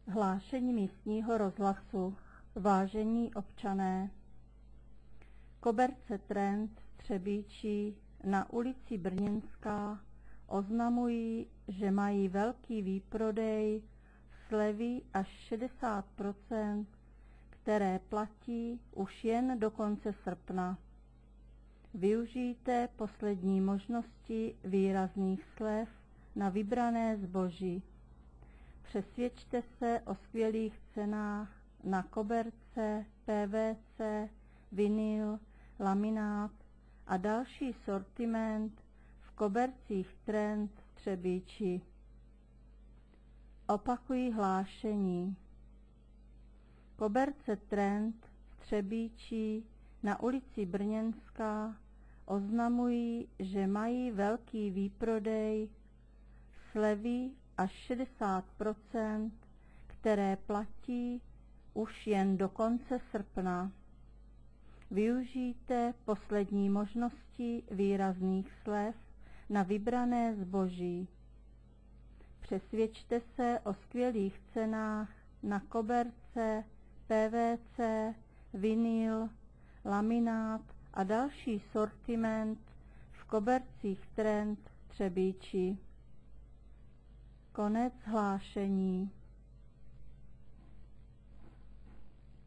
Hlášení místního rozhlasu. Vážení občané, koberce Trend Třebíčí na ulici Brněnská oznamují, že mají velký výprodej slevy až 60%, které platí už jen do konce srpna. Využijte poslední možnosti výrazných slev na vybrané zboží. Přesvědčte se o skvělých cenách na koberce, PVC, vinyl, laminát a další sortiment v kobercích Trend Třebíči. Opakuji hlášení. Koberce Trend Třebíči na ulici Brněnská oznamují, že mají velký výprodej slevy až 60%, které platí už jen do konce srpna. Využijte poslední možnosti výrazných slev na vybrané zboží. Přesvědčte se o skvělých cenách na koberce, PVC, vinyl, laminát a další sortiment v kobercích Trend Třebíči. Konec hlášení.